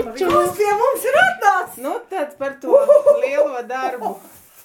Jūs pie mums ir atnācis! Nu, tad par to lielo darbu.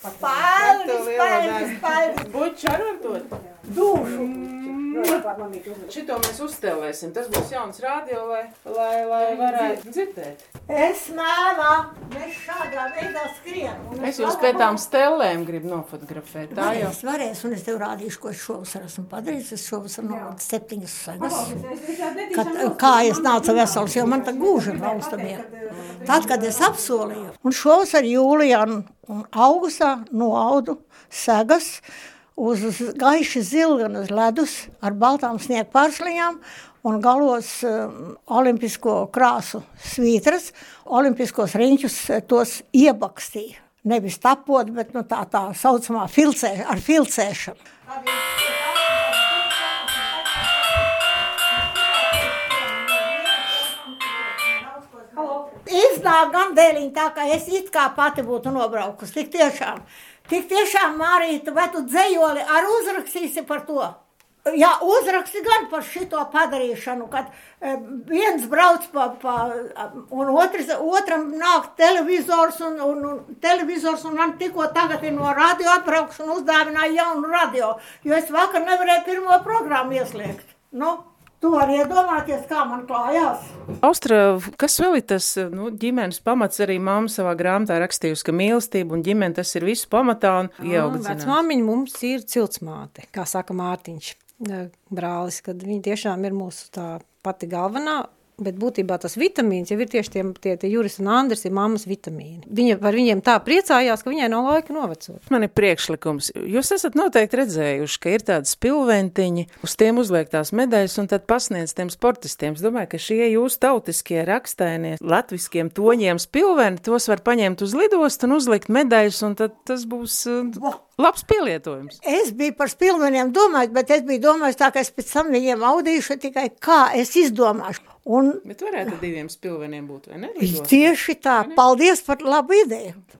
Paldies! Buķi ar to? Dūšu! Šito mēs uzstelēsim. Tas būs jauns radio, lai varētu dzirdēt. Es mēmā, mēs šādā veidā skrienam. Es jūs pēc tām stellēm gribu nofotografēt. Tā jau. Varēs, un es tev rādīšu, ko es šovasar esmu padarījis. Es šovasar novadu 7 sagas. Kā es nācu vesels, jo man tā gūža valsta bija. Tad, kad es apsolīju, un šovasar jūlijā un augustā noaudu sagas, uz gaiši zilganas ledus ar baltām sniegu pārsliņām un galos olimpisko krāsu svītras, olimpiskos riņķus tos iebakstīja. Nevis tapot, bet tā saucamā ar filcēšanu. Iznāk gan dēliņ tā, ka es it kā pati būtu nobraukus, tik tiešām, Mārīta, vai tu dzejoli ar uzrakstīsi par to? Jā, uzraksti gan par šito padarīšanu, kad viens brauc un otram nāk televizors un man tikko tagad ir no radio atbraukšana uzdāvināja jaunu radio, jo es vakar nevarēju pirmo programmu ieslēgt. Tu vari iedomāties, kā man klājās. Austra, kas vēl ir tas ģimenes pamats? Arī mamma savā grāmatā rakstījusi, ka mīlestība un ģimene tas ir visu pamatā un ieaudzināts. Vecmāmiņa mums ir ciltsmāte, kā saka Mārtiņš, brālis, kad viņa tiešām ir mūsu tā pati galvenā. Bet būtībā tas vitamīns jau ir tieši tie Juris un Andris ir mammas vitamīni. Viņa par viņiem tā priecājās, ka viņai nav laika novecot. Man ir priekšlikums. Jūs esat noteikti redzējuši, ka ir tādi spilventiņi, uz tiem uzliek tās medaļas un tad pasniedz tiem sportistiem. Es domāju, ka šie jūsu tautiskie rakstainie latviskiem toņiem spilveni, tos var paņemt uz lidostu un uzlikt medaļas, un tad tas būs labs pielietojums. Es biju par spilveniem domājis, bet es biju domājis tā, ka es pēc tam viņiem audīšu tikai kā es izdomāšu. Bet varētu 2 spilveniem būt, vai ne? Tieši tā. Paldies par labu ideju.